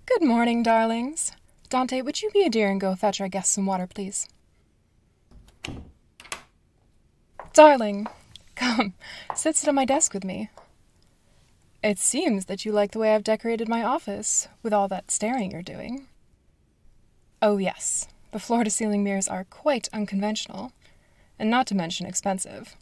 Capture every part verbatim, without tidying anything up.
Good morning, darlings. Dante, would you be a dear and go fetch our guests some water, please? Darling, come, sit sit at my desk with me. It seems that you like the way I've decorated my office, with all that staring you're doing. Oh, yes, the floor-to-ceiling mirrors are quite unconventional, and not to mention expensive.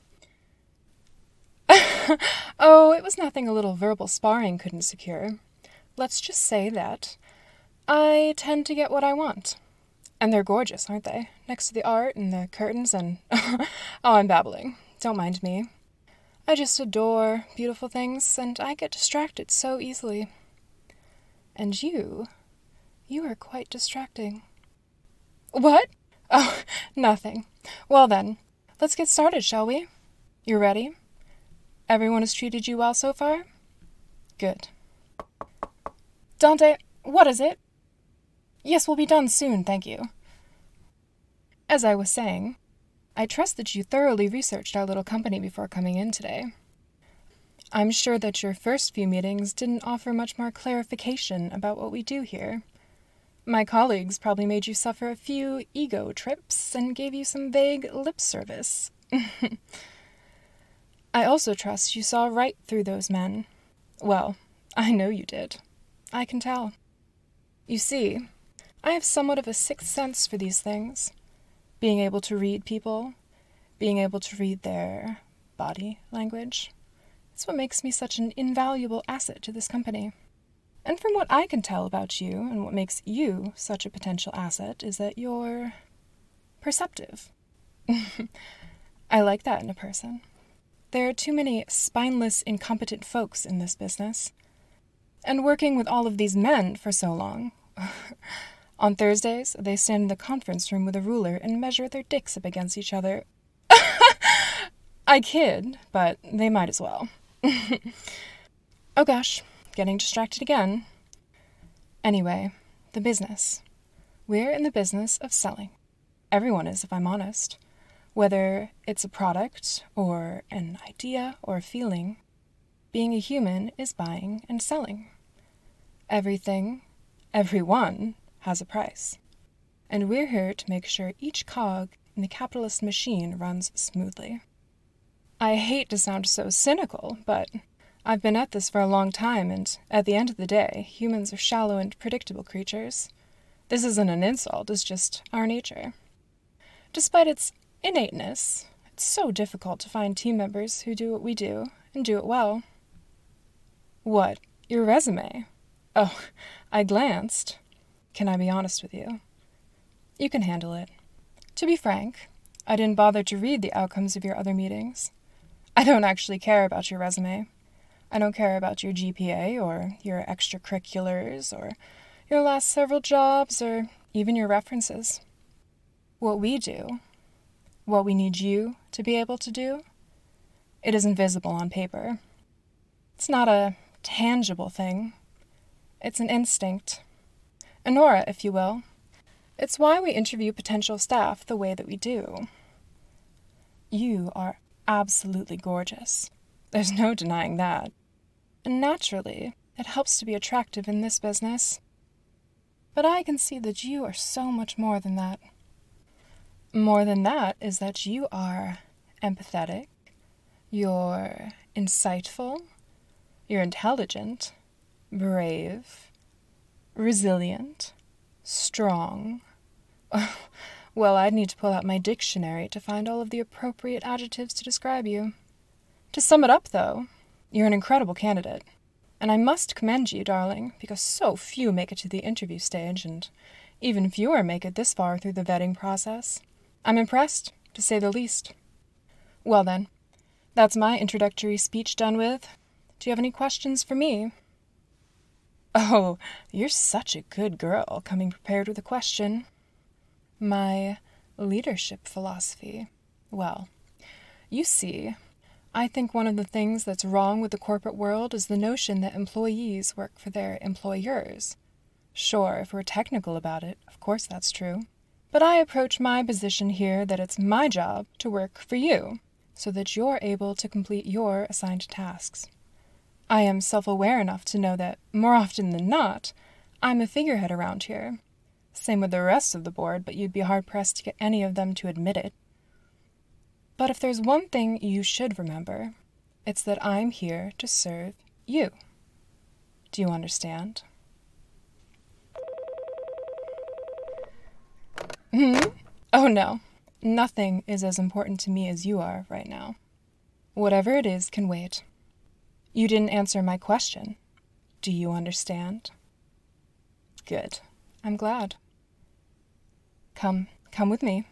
Oh, it was nothing a little verbal sparring couldn't secure. Let's just say that I tend to get what I want. And they're gorgeous, aren't they? Next to the art and the curtains and... oh, I'm babbling. Don't mind me. I just adore beautiful things, and I get distracted so easily. And you... you are quite distracting. What? Oh, nothing. Well then, let's get started, shall we? You ready? Everyone has treated you well so far? Good. Dante, what is it? Yes, we'll be done soon, thank you. As I was saying, I trust that you thoroughly researched our little company before coming in today. I'm sure that your first few meetings didn't offer much more clarification about what we do here. My colleagues probably made you suffer a few ego trips and gave you some vague lip service. I also trust you saw right through those men. Well, I know you did. I can tell. You see, I have somewhat of a sixth sense for these things. Being able to read people, being able to read their body language. It's what makes me such an invaluable asset to this company. And from what I can tell about you, and what makes you such a potential asset, is that you're perceptive. I like that in a person. There are too many spineless, incompetent folks in this business. And working with all of these men for so long. On Thursdays, they stand in the conference room with a ruler and measure their dicks up against each other. I kid, but they might as well. Oh gosh, getting distracted again. Anyway, the business. We're in the business of selling. Everyone is, if I'm honest. Whether it's a product, or an idea, or a feeling, being a human is buying and selling. Everything, everyone, has a price. And we're here to make sure each cog in the capitalist machine runs smoothly. I hate to sound so cynical, but I've been at this for a long time, and at the end of the day, humans are shallow and predictable creatures. This isn't an insult, it's just our nature. Despite its innateness, it's so difficult to find team members who do what we do, and do it well. What? Your resume? Oh, I glanced. Can I be honest with you? You can handle it. To be frank, I didn't bother to read the outcomes of your other meetings. I don't actually care about your resume. I don't care about your G P A, or your extracurriculars, or your last several jobs, or even your references. What we do, what we need you to be able to do, it is invisible on paper. It's not a tangible thing. It's an instinct. An aura, if you will. It's why we interview potential staff the way that we do. You are absolutely gorgeous. There's no denying that. And naturally, it helps to be attractive in this business. But I can see that you are so much more than that. More than that is that you are empathetic, you're insightful, you're intelligent, brave, resilient, strong. Well, I'd need to pull out my dictionary to find all of the appropriate adjectives to describe you. To sum it up, though, you're an incredible candidate. And I must commend you, darling, because so few make it to the interview stage, and even fewer make it this far through the vetting process. I'm impressed, to say the least. Well then, that's my introductory speech done with. Do you have any questions for me? Oh, you're such a good girl, coming prepared with a question. My leadership philosophy. Well, you see, I think one of the things that's wrong with the corporate world is the notion that employees work for their employers. Sure, if we're technical about it, of course that's true. But I approach my position here that it's my job to work for you, so that you're able to complete your assigned tasks. I am self-aware enough to know that, more often than not, I'm a figurehead around here. Same with the rest of the board, but you'd be hard-pressed to get any of them to admit it. But if there's one thing you should remember, it's that I'm here to serve you. Do you understand? Hmm? Oh no. Nothing is as important to me as you are right now. Whatever it is can wait. You didn't answer my question. Do you understand? Good. I'm glad. Come, come with me.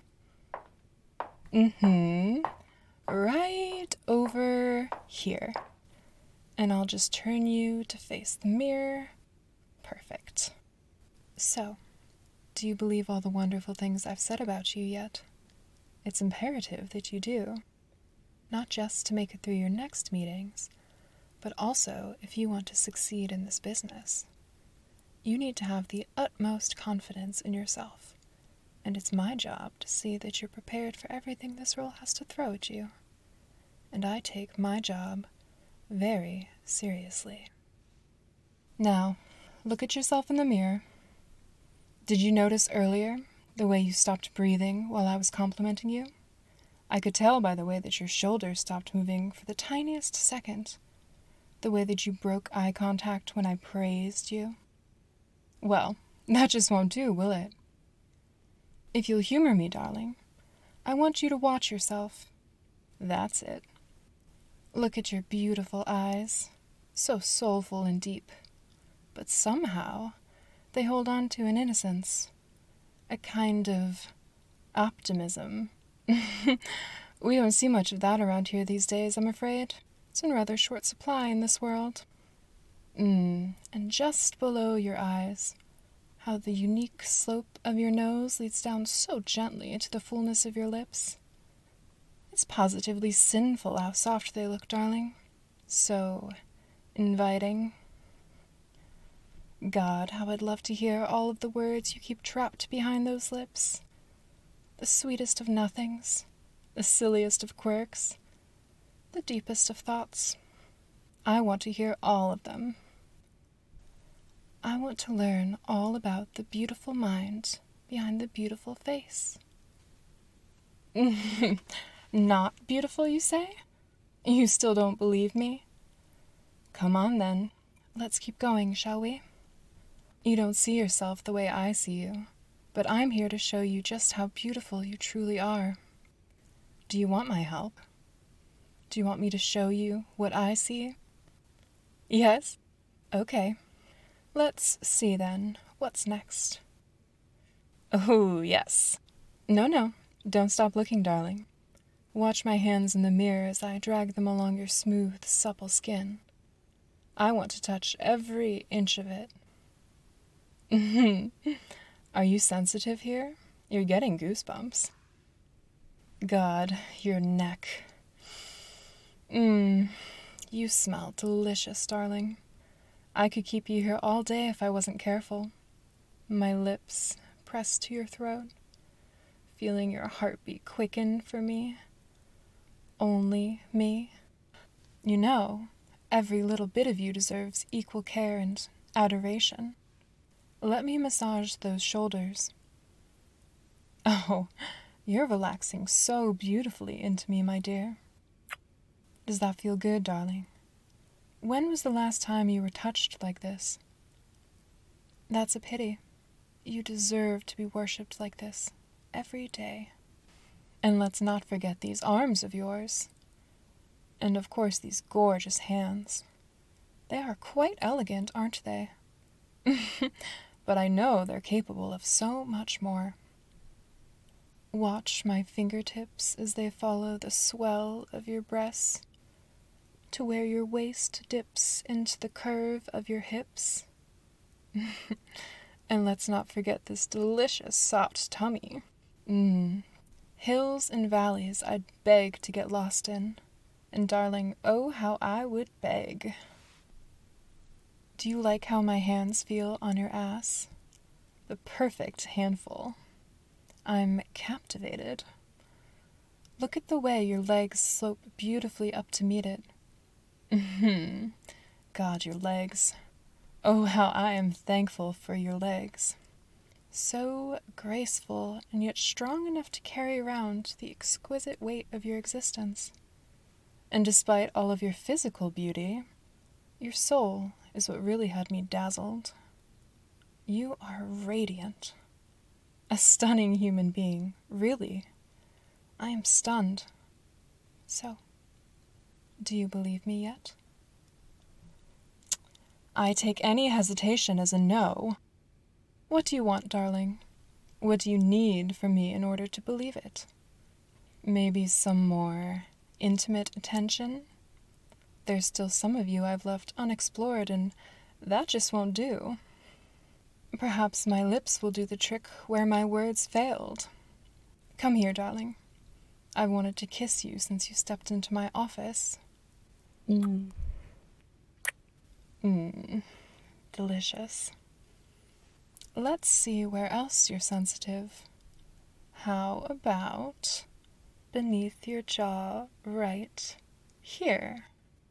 Mm-hmm. Right over here. And I'll just turn you to face the mirror. Perfect. So, do you believe all the wonderful things I've said about you yet? It's imperative that you do. Not just to make it through your next meetings, but also if you want to succeed in this business. You need to have the utmost confidence in yourself, and it's my job to see that you're prepared for everything this role has to throw at you. And I take my job very seriously. Now, look at yourself in the mirror. Did you notice earlier the way you stopped breathing while I was complimenting you? I could tell by the way that your shoulders stopped moving for the tiniest second, the way that you broke eye contact when I praised you. Well, that just won't do, will it? If you'll humor me, darling, I want you to watch yourself. That's it. Look at your beautiful eyes, so soulful and deep, but somehow they hold on to an innocence, a kind of optimism. We don't see much of that around here these days, I'm afraid. It's in rather short supply in this world. Mm, and just below your eyes, how the unique slope of your nose leads down so gently into the fullness of your lips. It's positively sinful how soft they look, darling. So inviting. God, how I'd love to hear all of the words you keep trapped behind those lips. The sweetest of nothings, the silliest of quirks, the deepest of thoughts. I want to hear all of them. I want to learn all about the beautiful mind behind the beautiful face. Not beautiful, you say? You still don't believe me? Come on, then. Let's keep going, shall we? You don't see yourself the way I see you, but I'm here to show you just how beautiful you truly are. Do you want my help? Do you want me to show you what I see? Yes? Okay. Let's see, then. What's next? Oh, yes. No, no. Don't stop looking, darling. Watch my hands in the mirror as I drag them along your smooth, supple skin. I want to touch every inch of it. Are you sensitive here? You're getting goosebumps. God, your neck. Mmm, you smell delicious, darling. I could keep you here all day if I wasn't careful. My lips pressed to your throat, feeling your heartbeat quicken for me. Only me. You know, every little bit of you deserves equal care and adoration. Let me massage those shoulders. Oh, you're relaxing so beautifully into me, my dear. Does that feel good, darling? When was the last time you were touched like this? That's a pity. You deserve to be worshipped like this every day. And let's not forget these arms of yours. And of course these gorgeous hands. They are quite elegant, aren't they? But I know they're capable of so much more. Watch my fingertips as they follow the swell of your breasts to where your waist dips into the curve of your hips. And let's not forget this delicious soft tummy. Mmm. Hills and valleys I'd beg to get lost in. And darling, oh how I would beg. Do you like how my hands feel on your ass? The perfect handful. I'm captivated. Look at the way your legs slope beautifully up to meet it. Mm-hmm. God, your legs. Oh, how I am thankful for your legs. So graceful, and yet strong enough to carry around the exquisite weight of your existence. And despite all of your physical beauty, your soul is what really had me dazzled. You are radiant. A stunning human being, really. I am stunned. So, do you believe me yet? I take any hesitation as a no. What do you want, darling? What do you need from me in order to believe it? Maybe some more intimate attention? There's still some of you I've left unexplored, and that just won't do. Perhaps my lips will do the trick where my words failed. Come here, darling. I wanted to kiss you since you stepped into my office. Mm. Mmm, delicious. Let's see where else you're sensitive. How about beneath your jaw right here?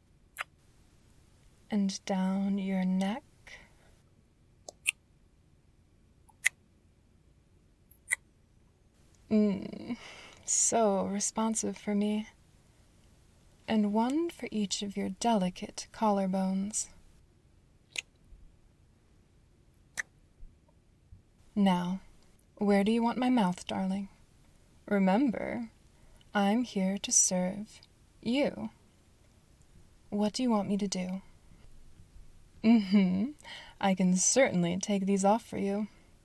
And down your neck? Mmm, so responsive for me. And one for each of your delicate collarbones. Now, where do you want my mouth, darling? Remember, I'm here to serve you. What do you want me to do? Mm-hmm. I can certainly take these off for you.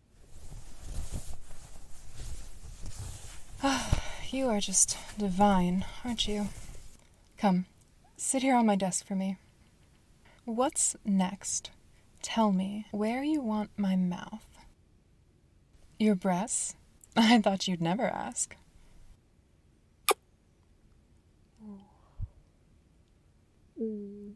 You are just divine, aren't you? Come, sit here on my desk for me. What's next? Tell me where you want my mouth. Your breasts? I thought you'd never ask. Mm.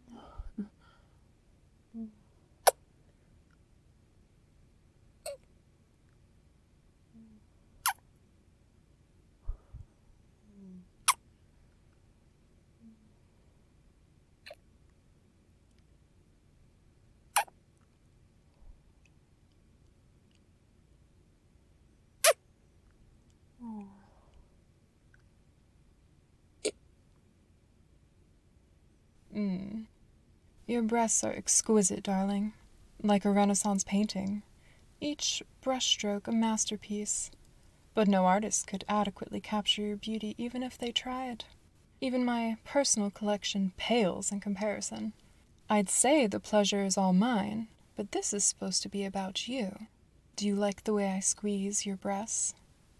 Mm. Your breasts are exquisite, darling, like a Renaissance painting, each brushstroke a masterpiece. But no artist could adequately capture your beauty even if they tried. Even my personal collection pales in comparison. I'd say the pleasure is all mine, but this is supposed to be about you. Do you like the way I squeeze your breasts?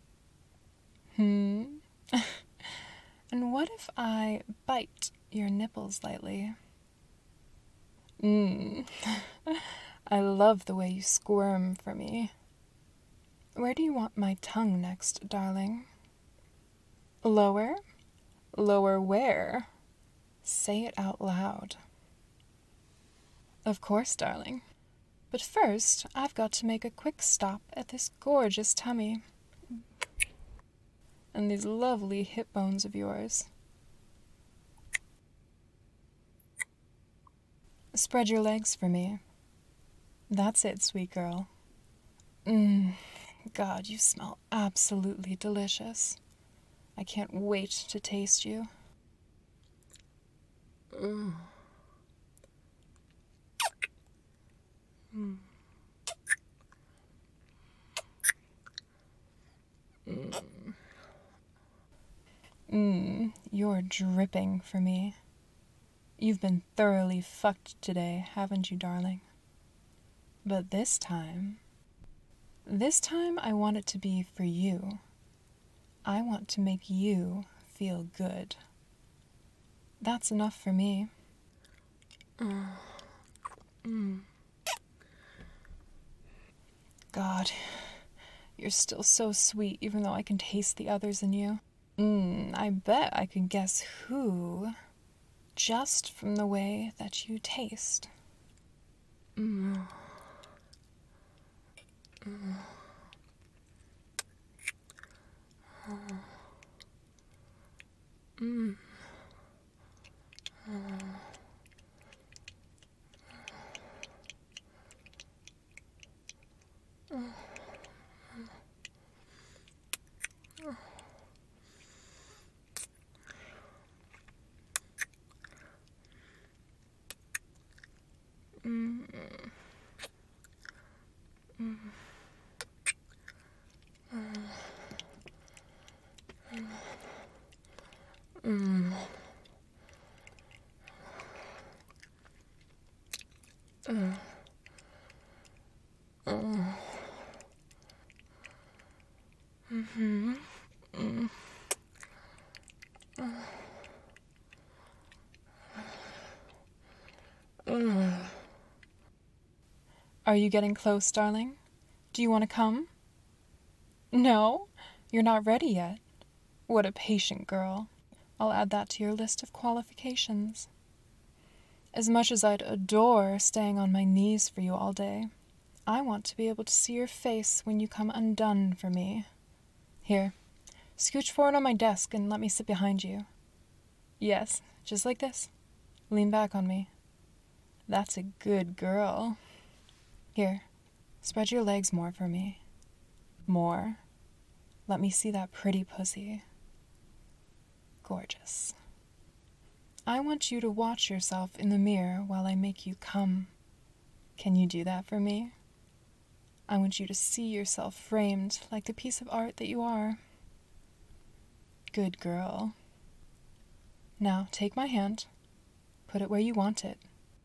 Hmm? And what if I bite your nipples lightly? Mmm. I love the way you squirm for me. Where do you want my tongue next, darling? Lower? Lower where? Say it out loud. Of course, darling. But first, I've got to make a quick stop at this gorgeous tummy. And these lovely hip bones of yours. Spread your legs for me. That's it, sweet girl. Mmm, God, you smell absolutely delicious. I can't wait to taste you. Mm. Mm. Mm. Mmm, you're dripping for me. You've been thoroughly fucked today, haven't you, darling? But this time... This time I want it to be for you. I want to make you feel good. That's enough for me. Mm. Mm. God, you're still so sweet even though I can taste the others in you. Mmm, I bet I could guess who just from the way that you taste. Mm. Mm. Mm. Mm. Are you getting close, darling? Do you want to come? No? You're not ready yet? What a patient girl. I'll add that to your list of qualifications. As much as I'd adore staying on my knees for you all day, I want to be able to see your face when you come undone for me. Here, scooch forward on my desk and let me sit behind you. Yes, just like this. Lean back on me. That's a good girl. Here, spread your legs more for me. More. Let me see that pretty pussy. Gorgeous. I want you to watch yourself in the mirror while I make you come. Can you do that for me? I want you to see yourself framed like the piece of art that you are. Good girl. Now take my hand. Put it where you want it.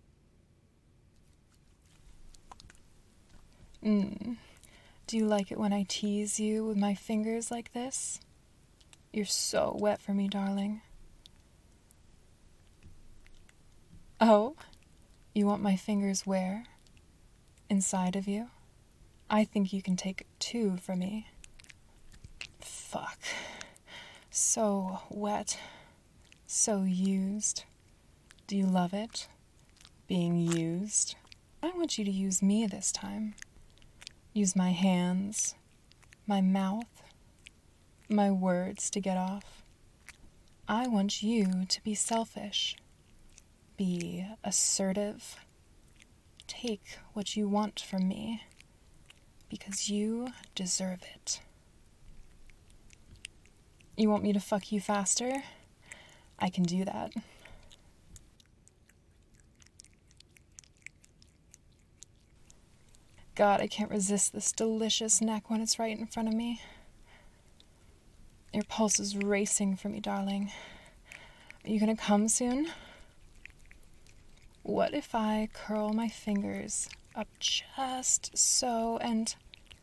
Mm. Do you like it when I tease you with my fingers like this? You're so wet for me, darling. Oh, you want my fingers where? Inside of you? I think you can take two for me. Fuck. So wet. So used. Do you love it? Being used? I want you to use me this time. Use my hands, my mouth, my words to get off. I want you to be selfish. Be assertive. Take what you want from me, because you deserve it. You want me to fuck you faster? I can do that. God, I can't resist this delicious neck when it's right in front of me. Your pulse is racing for me, darling. Are you gonna come soon? What if I curl my fingers up just so and...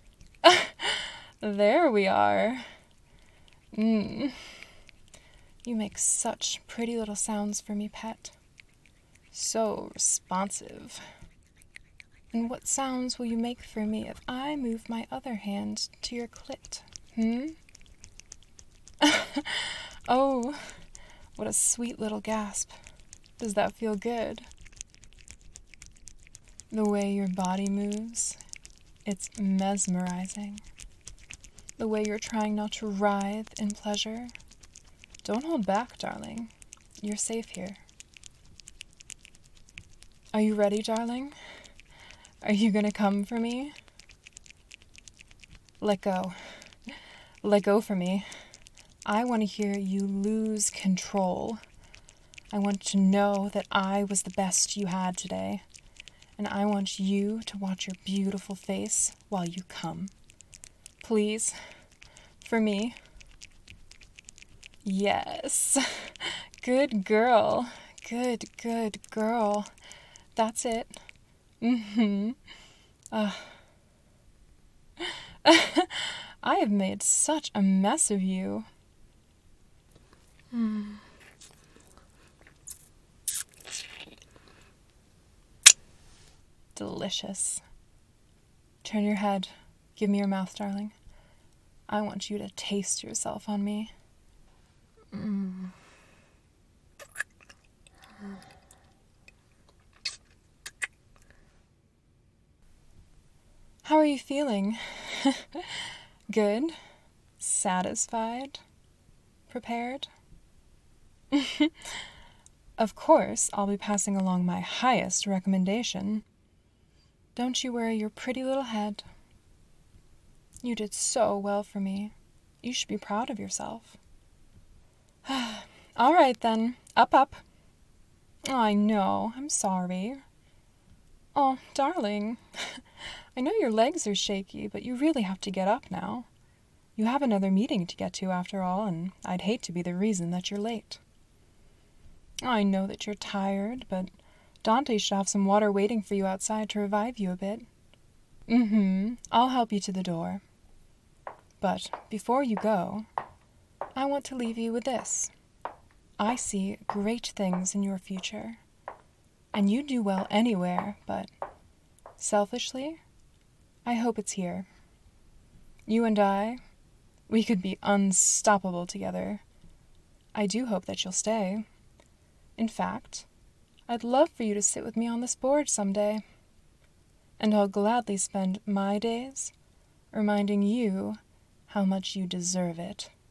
There we are. Mmm. You make such pretty little sounds for me, pet. So responsive. And what sounds will you make for me if I move my other hand to your clit? Hmm? Oh, what a sweet little gasp. Does that feel good? The way your body moves, it's mesmerizing. The way you're trying not to writhe in pleasure. Don't hold back, darling. You're safe here. Are you ready, darling? Are you gonna come for me? Let go. Let go for me. I want to hear you lose control. I want to know that I was the best you had today. And I want you to watch your beautiful face while you come. Please. For me. Yes. Good girl. Good, good girl. That's it. Mm-hmm. Uh. I have made such a mess of you. Mm. Delicious. Turn your head. Give me your mouth, darling. I want you to taste yourself on me. Mm. How are you feeling? Good? Satisfied? Prepared? Of course, I'll be passing along my highest recommendation. Don't you worry your pretty little head. You did so well for me. You should be proud of yourself. All right, then. Up, up. Oh, I know. I'm sorry. Oh, darling. I know your legs are shaky, but you really have to get up now. You have another meeting to get to after all, and I'd hate to be the reason that you're late. I know that you're tired, but Dante should have some water waiting for you outside to revive you a bit. Mm-hmm. I'll help you to the door. But before you go, I want to leave you with this. I see great things in your future, and you do well anywhere, but selfishly, I hope it's here. You and I, we could be unstoppable together. I do hope that you'll stay. In fact, I'd love for you to sit with me on this board someday. And I'll gladly spend my days reminding you how much you deserve it.